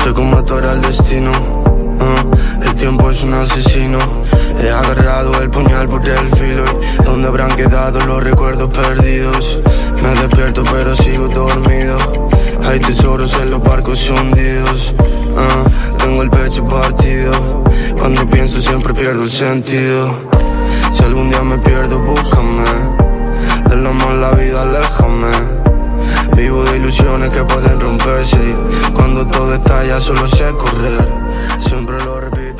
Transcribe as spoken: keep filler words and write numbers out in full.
sé cómo tú era el destino. uh, El tiempo es un asesino. He agarrado el puñal por el filo. Y ¿dónde habrán quedado los recuerdos perdidos? Me despierto pero sigo dormido. Hay tesoros en los barcos hundidos. uh, Tengo el pecho partido. Cuando pienso siempre pierdo el sentido. Si algún día me pierdo, búscame. De la mala vida, aléjame. Vivo de ilusiones que pueden romperse. Y cuando todo estalla solo sé correr. Siempre lo repito.